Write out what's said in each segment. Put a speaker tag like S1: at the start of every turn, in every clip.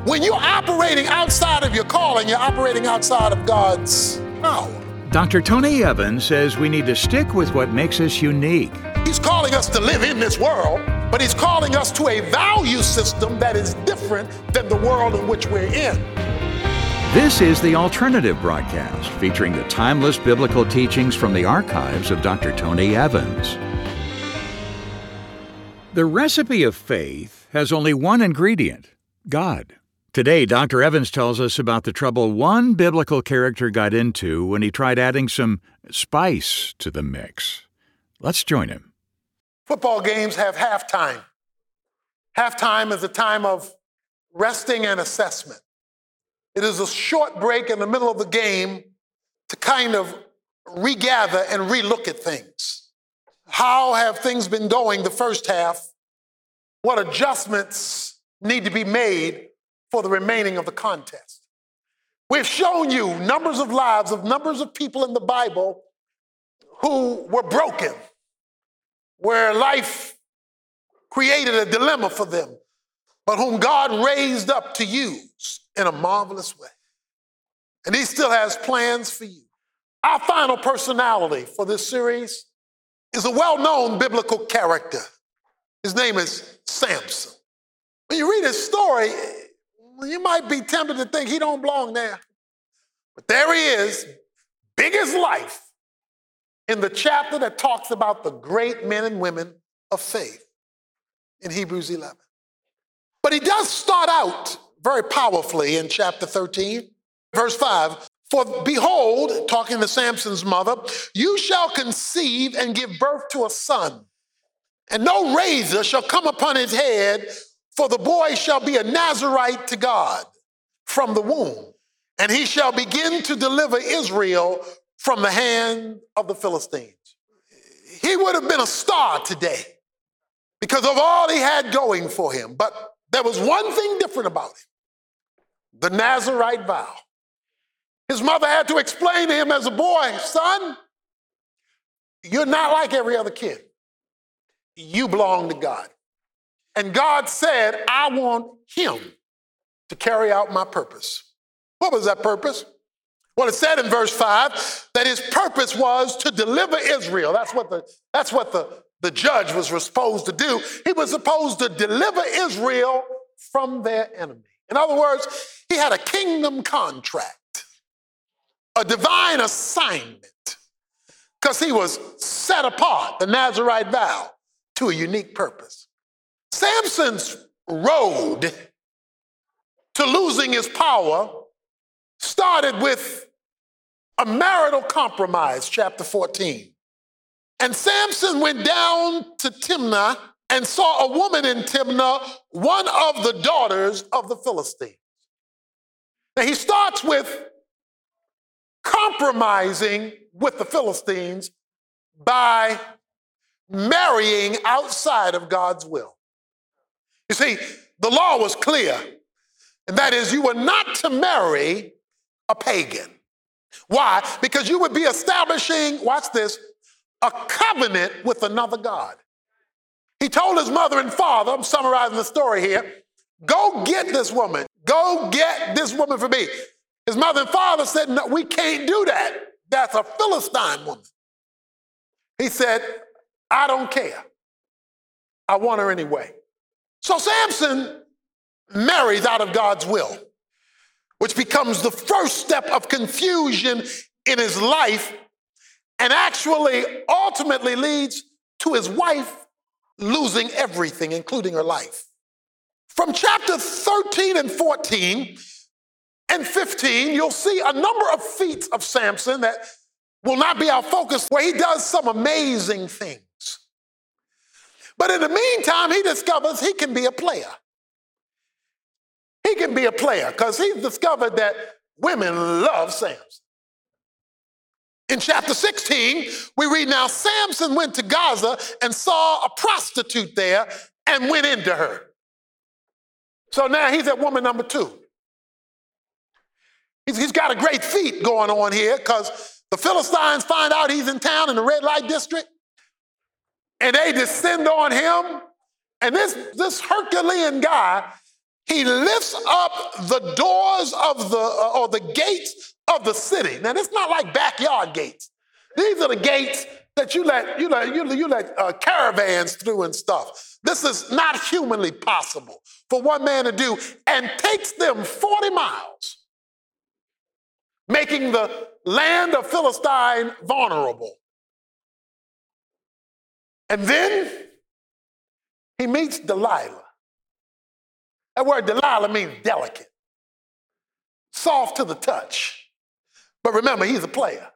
S1: When you're operating outside of your calling, you're operating outside of God's power.
S2: Dr. Tony Evans says we need to stick with what makes us unique.
S1: He's calling us to live in this world, but he's calling us to a value system that is different than the world in which we're in.
S2: This is The Alternative Broadcast, featuring the timeless biblical teachings from the archives of Dr. Tony Evans. The recipe of faith has only one ingredient: God. Today, Dr. Evans tells us about the trouble one biblical character got into when he tried adding some spice to the mix. Let's join him.
S1: Football games have halftime. Halftime is a time of resting and assessment. It is a short break in the middle of the game to kind of regather and relook at things. How have things been going the first half? What adjustments need to be made for the remaining of the contest? We've shown you numbers of lives of numbers of people in the Bible who were broken, where life created a dilemma for them, but whom God raised up to use in a marvelous way. And he still has plans for you. Our final personality for this series is a well-known biblical character. His name is Samson. When you read his story, you might be tempted to think he don't belong there. But there he is, big as life, in the chapter that talks about the great men and women of faith in Hebrews 11. But he does start out very powerfully in chapter 13, verse 5. For behold, talking to Samson's mother, you shall conceive and give birth to a son, and no razor shall come upon his head, for the boy shall be a Nazarite to God from the womb, and he shall begin to deliver Israel from the hand of the Philistines. He would have been a star today because of all he had going for him. But there was one thing different about him: the Nazarite vow. His mother had to explain to him as a boy, son, you're not like every other kid. You belong to God. And God said, I want him to carry out my purpose. What was that purpose? Well, it said in verse 5 that his purpose was to deliver Israel. That's what the judge was supposed to do. He was supposed to deliver Israel from their enemy. In other words, he had a kingdom contract, a divine assignment, because he was set apart, the Nazarite vow, to a unique purpose. Samson's road to losing his power started with a marital compromise, chapter 14. And Samson went down to Timnah and saw a woman in Timnah, one of the daughters of the Philistines. Now he starts with compromising with the Philistines by marrying outside of God's will. You see, the law was clear, and that is you were not to marry a pagan. Why? Because you would be establishing, watch this, a covenant with another God. He told his mother and father, I'm summarizing the story here, go get this woman. Go get this woman for me. His mother and father said, no, we can't do that. That's a Philistine woman. He said, I don't care. I want her anyway. So Samson marries out of God's will, which becomes the first step of confusion in his life and actually ultimately leads to his wife losing everything, including her life. From chapter 13 and 14 and 15, you'll see a number of feats of Samson that will not be our focus, where he does some amazing things. But in the meantime, he discovers he can be a player. He can be a player because he's discovered that women love Samson. In chapter 16, we read, now Samson went to Gaza and saw a prostitute there and went into her. So now he's at woman number 2. He's got a great feat going on here because the Philistines find out he's in town in the red light district, and they descend on him. And this Herculean guy he lifts up the doors of the gates of the city. Now, it's not like backyard gates. These are the gates that you let caravans through and stuff. This is not humanly possible for one man to do, and takes them 40 miles, making the land of Philistine vulnerable. And then he meets Delilah. That word Delilah means delicate, soft to the touch. But remember, he's a player.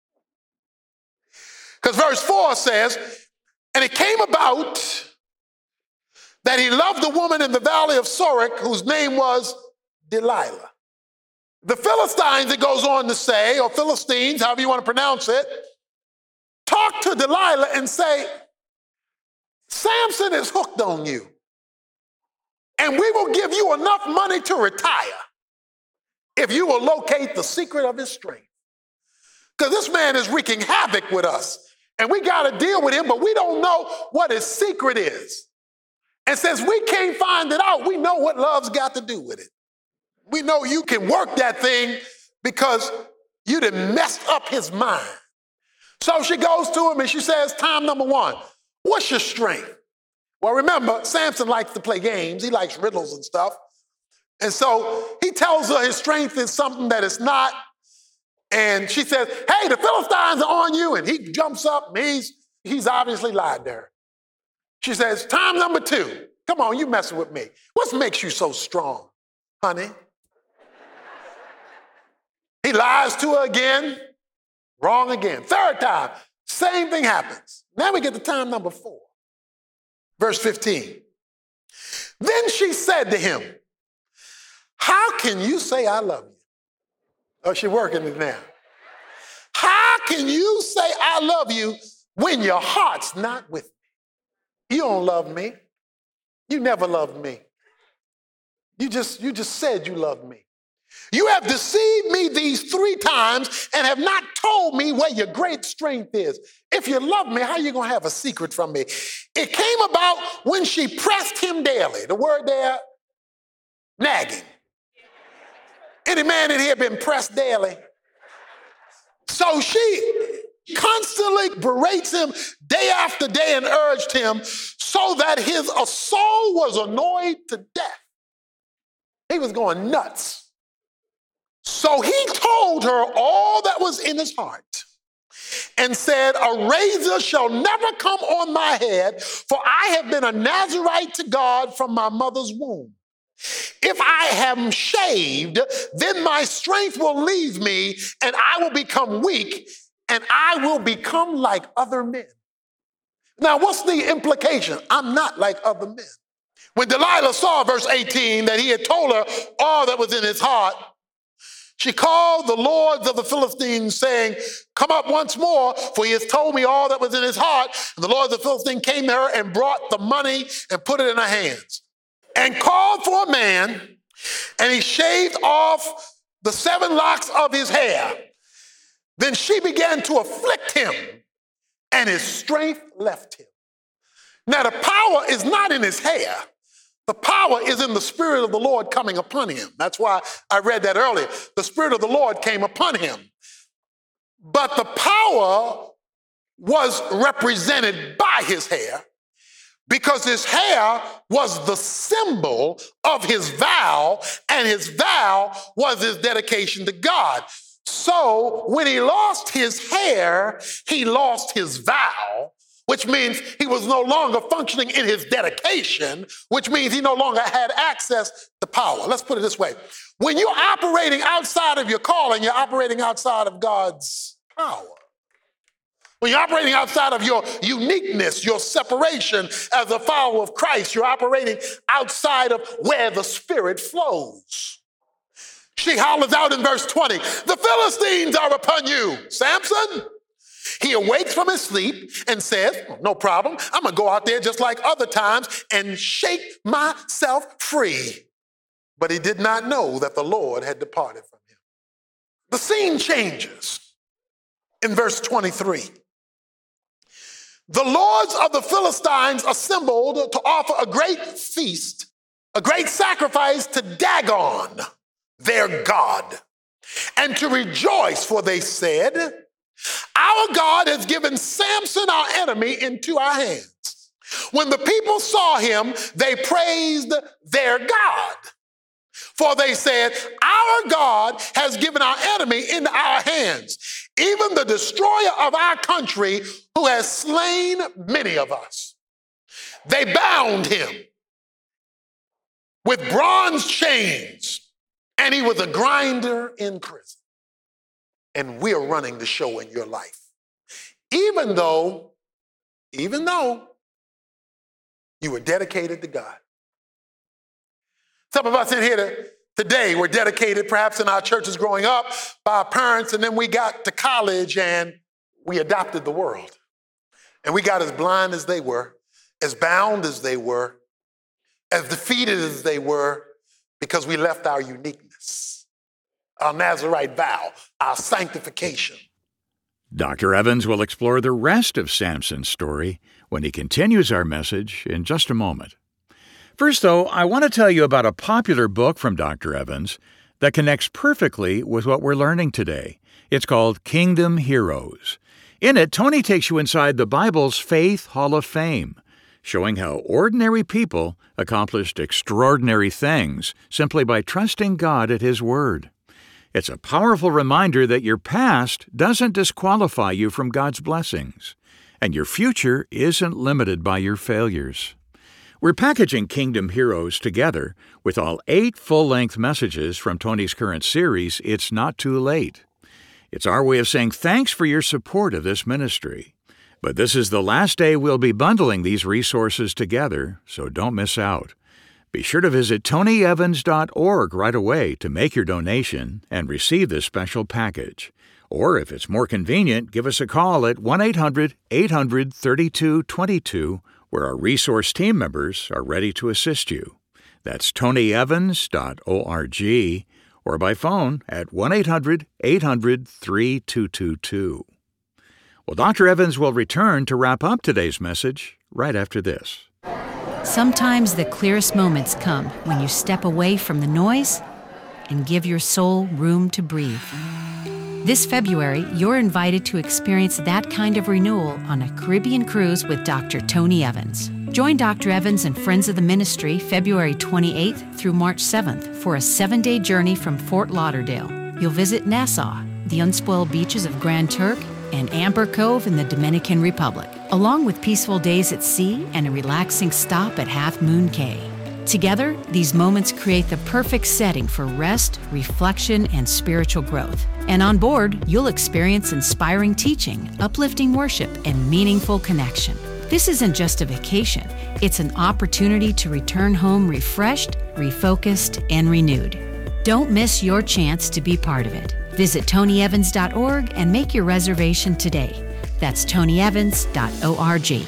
S1: Because verse 4 says, and it came about that he loved the woman in the valley of Sorek, whose name was Delilah. The Philistines, it goes on to say, or Philistines, however you want to pronounce it, talk to Delilah and say, Samson is hooked on you, and we will give you enough money to retire if you will locate the secret of his strength. Because this man is wreaking havoc with us, and we got to deal with him, but we don't know what his secret is. And since we can't find it out, we know what love's got to do with it. We know you can work that thing because you done messed up his mind. So she goes to him and she says, time number one, what's your strength? Well, remember, Samson likes to play games. He likes riddles and stuff. And so he tells her his strength is something that it's not. And she says, hey, the Philistines are on you. And he jumps up and he's obviously lied to her. She says, time number two, come on, you messing with me. What makes you so strong, honey? He lies to her again, wrong again. Third time, same thing happens. Now we get to time number 4. Verse 15. Then she said to him, how can you say I love you? Oh, she's working it now. How can you say I love you when your heart's not with me? You don't love me. You never loved me. You just said you loved me. You have deceived me these 3 times and have not told me where your great strength is. If you love me, how are you going to have a secret from me? It came about when she pressed him daily. The word there, nagging. Any man in here been pressed daily? So she constantly berates him day after day and urged him so that his soul was annoyed to death. He was going nuts. So he told her all that was in his heart and said, a razor shall never come on my head, for I have been a Nazirite to God from my mother's womb. If I am shaved, then my strength will leave me and I will become weak and I will become like other men. Now, what's the implication? I'm not like other men. When Delilah saw, verse 18, that he had told her all that was in his heart, she called the lords of the Philistines, saying, come up once more, for he has told me all that was in his heart. And the lords of the Philistines came to her and brought the money and put it in her hands. And called for a man, and he shaved off the 7 locks of his hair. Then she began to afflict him, and his strength left him. Now, the power is not in his hair. The power is in the Spirit of the Lord coming upon him. That's why I read that earlier. The Spirit of the Lord came upon him. But the power was represented by his hair, because his hair was the symbol of his vow, and his vow was his dedication to God. So when he lost his hair, he lost his vow, which means he was no longer functioning in his dedication, which means he no longer had access to power. Let's put it this way. When you're operating outside of your calling, you're operating outside of God's power. When you're operating outside of your uniqueness, your separation as a follower of Christ, you're operating outside of where the Spirit flows. She hollers out in verse 20, the Philistines are upon you, Samson. He awakes from his sleep and says, no problem, I'm going to go out there just like other times and shake myself free. But he did not know that the Lord had departed from him. The scene changes in verse 23. The lords of the Philistines assembled to offer a great feast a great sacrifice to Dagon, their god, and to rejoice, for they said, our God has given Samson, our enemy, into our hands. When the people saw him, they praised their God. For they said, our God has given our enemy into our hands, even the destroyer of our country, who has slain many of us. They bound him with bronze chains, and he was a grinder in prison. And we're running the show in your life. Even though you were dedicated to God. Some of us in here today were dedicated, perhaps in our churches growing up, by our parents, and then we got to college and we adopted the world. And we got as blind as they were, as bound as they were, as defeated as they were, because we left our uniqueness, our Nazirite vow, our sanctification.
S2: Dr. Evans will explore the rest of Samson's story when he continues our message in just a moment. First, though, I want to tell you about a popular book from Dr. Evans that connects perfectly with what we're learning today. It's called Kingdom Heroes. In it, Tony takes you inside the Bible's Faith Hall of Fame, showing how ordinary people accomplished extraordinary things simply by trusting God at His Word. It's a powerful reminder that your past doesn't disqualify you from God's blessings, and your future isn't limited by your failures. We're packaging Kingdom Heroes together with all 8 full-length messages from Tony's current series, It's Not Too Late. It's our way of saying thanks for your support of this ministry. But this is the last day we'll be bundling these resources together, so don't miss out. Be sure to visit tonyevans.org right away to make your donation and receive this special package. Or if it's more convenient, give us a call at 1-800-800-3222, where our resource team members are ready to assist you. That's tonyevans.org, or by phone at 1-800-800-3222. Well, Dr. Evans will return to wrap up today's message right after this.
S3: Sometimes the clearest moments come when you step away from the noise and give your soul room to breathe. This February, you're invited to experience that kind of renewal on a Caribbean cruise with Dr. Tony Evans. Join Dr. Evans and friends of the ministry February 28th through March 7th for a 7-day journey from Fort Lauderdale. You'll visit Nassau, the unspoiled beaches of Grand Turk, and Amber Cove in the Dominican Republic, along with peaceful days at sea and a relaxing stop at Half Moon Cay. Together, these moments create the perfect setting for rest, reflection, and spiritual growth. And on board, you'll experience inspiring teaching, uplifting worship, and meaningful connection. This isn't just a vacation. It's an opportunity to return home refreshed, refocused, and renewed. Don't miss your chance to be part of it. Visit tonyevans.org and make your reservation today. That's tonyevans.org.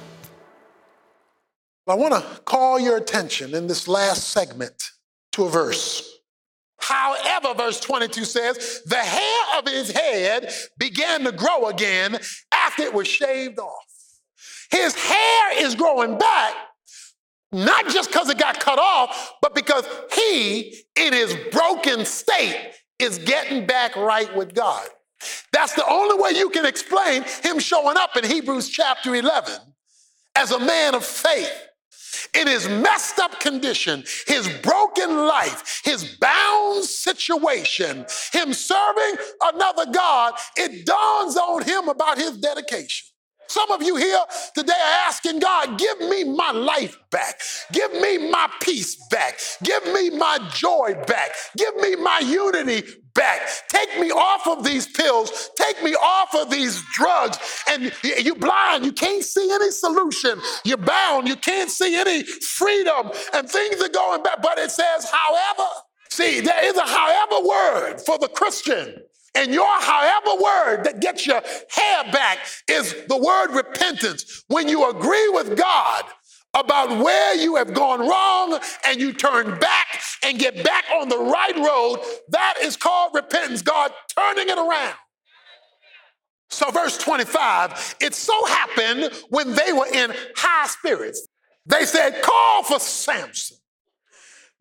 S1: I want to call your attention in this last segment to a verse. However, verse 22 says, the hair of his head began to grow again after it was shaved off. His hair is growing back, not just because it got cut off, but because he, in his broken state, is getting back right with God. That's the only way you can explain him showing up in Hebrews chapter 11 as a man of faith. In his messed up condition, his broken life, his bound situation, him serving another God, it dawns on him about his dedication. Some of you here today are asking God, give me my life back. Give me my peace back. Give me my joy back. Give me my unity back. Take me off of these pills. Take me off of these drugs. And you're blind. You can't see any solution. You're bound. You can't see any freedom. And things are going back. But it says, however. See, there is a however word for the Christian. And your however word that gets your hair back is the word repentance. When you agree with God about where you have gone wrong and you turn back and get back on the right road, that is called repentance, God turning it around. So verse 25, it so happened when they were in high spirits, they said, call for Samson.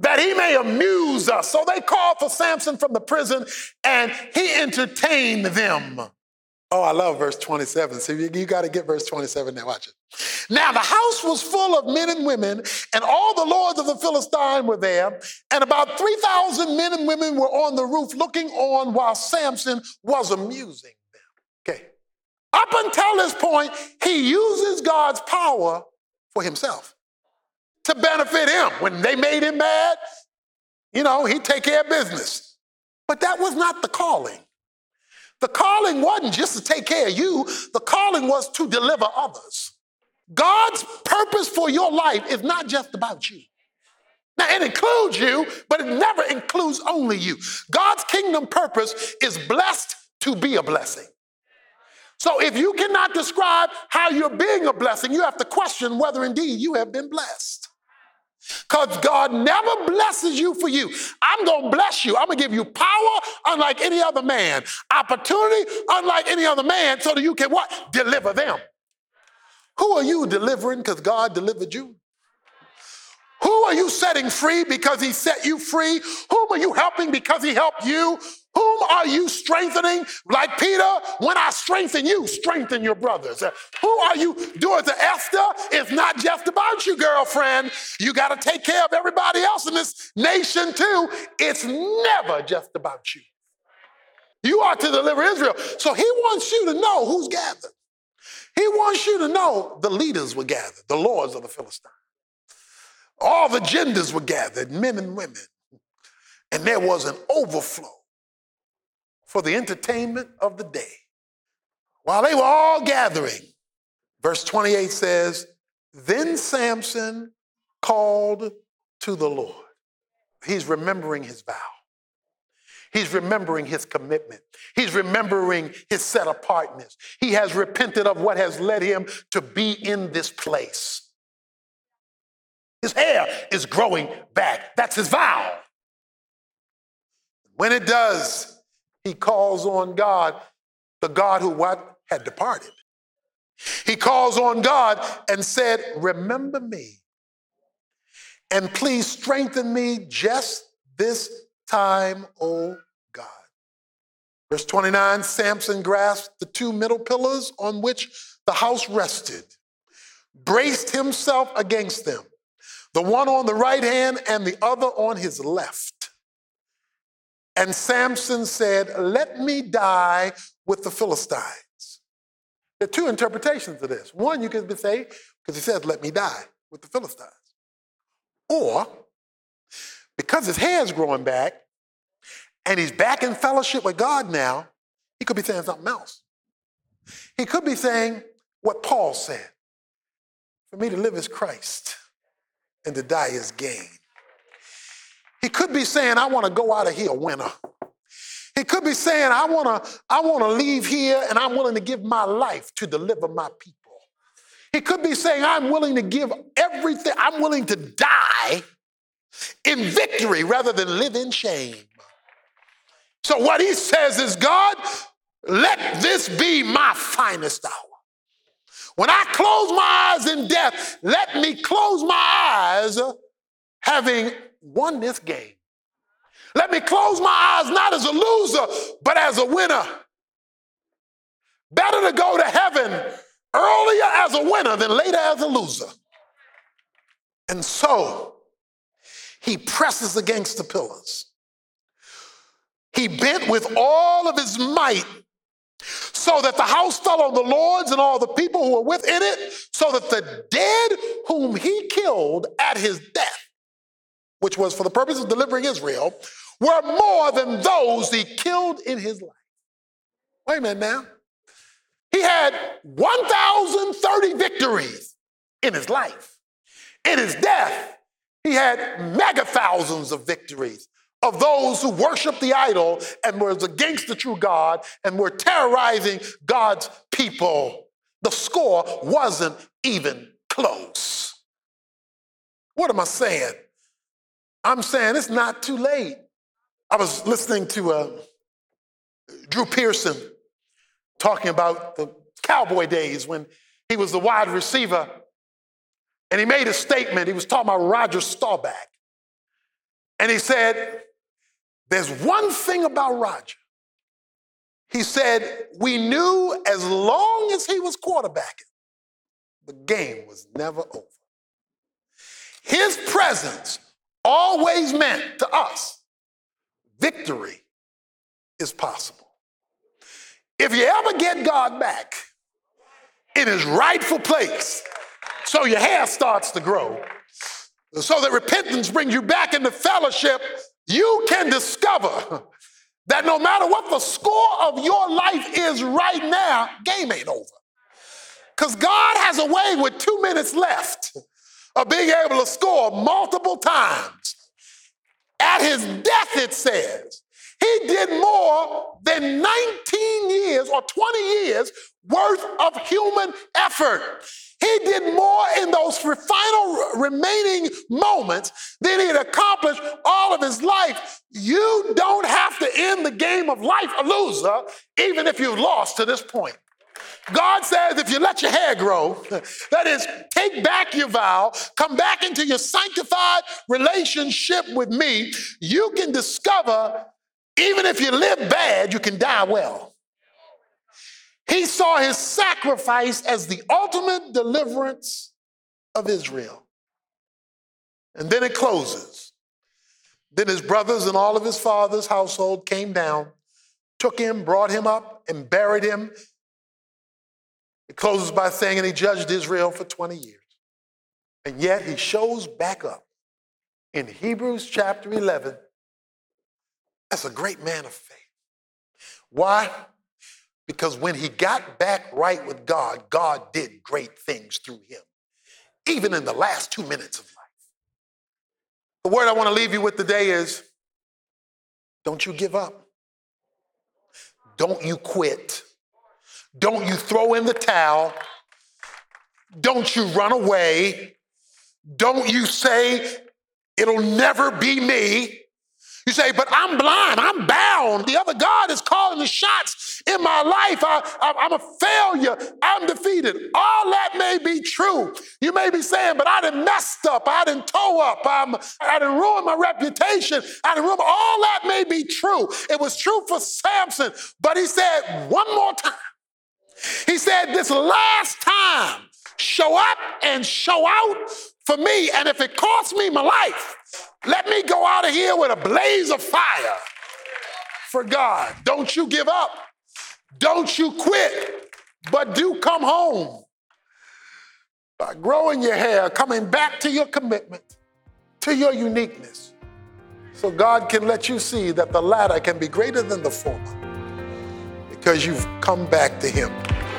S1: that he may amuse us. So they called for Samson from the prison, and he entertained them. Oh, I love verse 27. So you got to get verse 27 now. Watch it. Now the house was full of men and women, and all the lords of the Philistines were there, and about 3,000 men and women were on the roof looking on while Samson was amusing them. Okay. Up until this point, he uses God's power for himself to benefit him. When they made him mad, he'd take care of business. But that was not the calling. The calling wasn't just to take care of you. The calling was to deliver others. God's purpose for your life is not just about you. Now, it includes you, but it never includes only you. God's kingdom purpose is blessed to be a blessing. So if you cannot describe how you're being a blessing, you have to question whether indeed you have been blessed. Because God never blesses you for you. I'm going to bless you. I'm going to give you power unlike any other man, opportunity unlike any other man, so that you can what? Deliver them. Who are you delivering because God delivered you? Who are you setting free because he set you free? Whom are you helping because he helped you? Whom are you strengthening? Like Peter, when I strengthen you, strengthen your brothers. Who are you doing to Esther? It's not just about you, girlfriend. You got to take care of everybody else in this nation too. It's never just about you. You are to deliver Israel. So he wants you to know who's gathered. He wants you to know the leaders were gathered, the lords of the Philistines. All the genders were gathered, men and women. And there was an overflow for the entertainment of the day. While they were all gathering, verse 28 says, then Samson called to the Lord. He's remembering his vow. He's remembering his commitment. He's remembering his set apartness. He has repented of what has led him to be in this place. His hair is growing back. That's his vow. When it does, he calls on God, the God who what? Had departed. He calls on God and said, remember me and please strengthen me just this time, O God. Verse 29, Samson grasped the two middle pillars on which the house rested, braced himself against them, the one on the right hand and the other on his left. And Samson said, let me die with the Philistines. There are two interpretations of this. One, you could say, because he says, let me die with the Philistines. Or, because his hair's growing back and he's back in fellowship with God now, he could be saying something else. He could be saying what Paul said, for me to live is Christ and to die is gain. He could be saying, I want to go out of here a winner. He could be saying, I want to leave here and I'm willing to give my life to deliver my people. He could be saying, I'm willing to give everything. I'm willing to die in victory rather than live in shame. So what he says is, God, let this be my finest hour. When I close my eyes in death, let me close my eyes having won this game. Let me close my eyes not as a loser, but as a winner. Better to go to heaven earlier as a winner than later as a loser. And so he presses against the pillars. He bent with all of his might so that the house fell on the lords and all the people who were within it, so that the dead whom he killed at his death, which was for the purpose of delivering Israel, were more than those he killed in his life. Wait a minute now. He had 1,030 victories in his life. In his death, he had mega thousands of victories of those who worshiped the idol and was against the true God and were terrorizing God's people. The score wasn't even close. What am I saying? I'm saying it's not too late. I was listening to Drew Pearson talking about the Cowboy days when he was the wide receiver, and he made a statement. He was talking about Roger Staubach. And he said, there's one thing about Roger. He said, we knew as long as he was quarterbacking, the game was never over. His presence always meant to us, victory is possible. If you ever get God back in his rightful place, so your hair starts to grow, so that repentance brings you back into fellowship, you can discover that no matter what the score of your life is right now, game ain't over. Because God has a way with 2 minutes left of being able to score multiple times. At his death, it says, he did more than 19 years or 20 years worth of human effort. He did more in those final remaining moments than he had accomplished all of his life. You don't have to end the game of life a loser, even if you've lost to this point. God says if you let your hair grow, that is, take back your vow, come back into your sanctified relationship with me, you can discover, even if you live bad, you can die well. He saw his sacrifice as the ultimate deliverance of Israel. And then it closes. Then his brothers and all of his father's household came down, took him, brought him up, and buried him. It closes by saying, and he judged Israel for 20 years. And yet he shows back up in Hebrews chapter 11 as a great man of faith. Why? Because when he got back right with God, God did great things through him, even in the last 2 minutes of life. The word I want to leave you with today is, don't you give up. Don't you quit. Don't you throw in the towel. Don't you run away. Don't you say, it'll never be me. You say, but I'm blind, I'm bound. The other God is calling the shots in my life. I'm a failure, I'm defeated. All that may be true. You may be saying, but I done messed up, I done toe up, I done ruined my reputation, I done ruined, all that may be true. It was true for Samson, but he said one more time. He said, this last time, show up and show out for me, and if it costs me my life, let me go out of here with a blaze of fire for God. Don't you give up. Don't you quit, but do come home by growing your hair, coming back to your commitment, to your uniqueness, so God can let you see that the latter can be greater than the former because you've come back to him.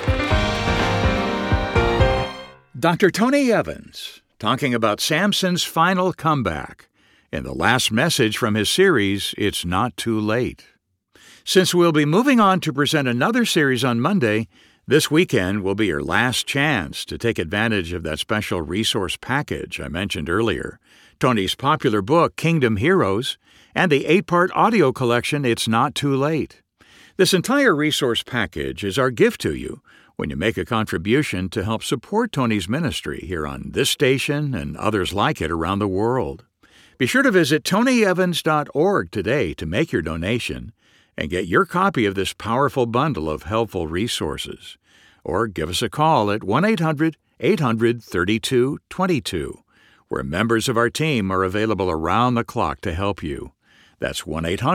S2: Dr. Tony Evans talking about Samson's final comeback in the last message from his series, It's Not Too Late. Since we'll be moving on to present another series on Monday, this weekend will be your last chance to take advantage of that special resource package I mentioned earlier, Tony's popular book, Kingdom Heroes, and the 8-part audio collection, It's Not Too Late. This entire resource package is our gift to you when you make a contribution to help support Tony's ministry here on this station and others like it around the world. Be sure to visit tonyevans.org today to make your donation and get your copy of this powerful bundle of helpful resources. Or give us a call at 1-800-800-3222, where members of our team are available around the clock to help you. That's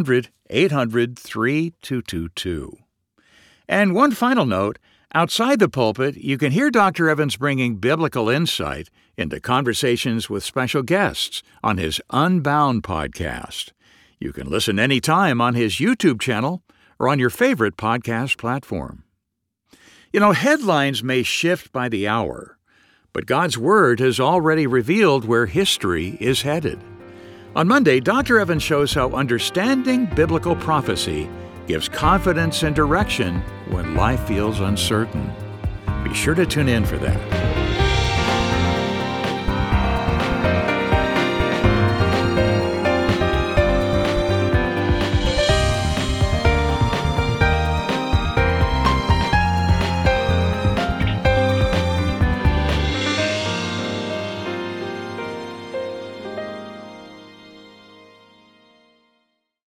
S2: 1-800-800-3222. And one final note, outside the pulpit, you can hear Dr. Evans bringing biblical insight into conversations with special guests on his Unbound podcast. You can listen anytime on his YouTube channel or on your favorite podcast platform. You know, headlines may shift by the hour, but God's Word has already revealed where history is headed. On Monday, Dr. Evans shows how understanding biblical prophecy gives confidence and direction when life feels uncertain. Be sure to tune in for that.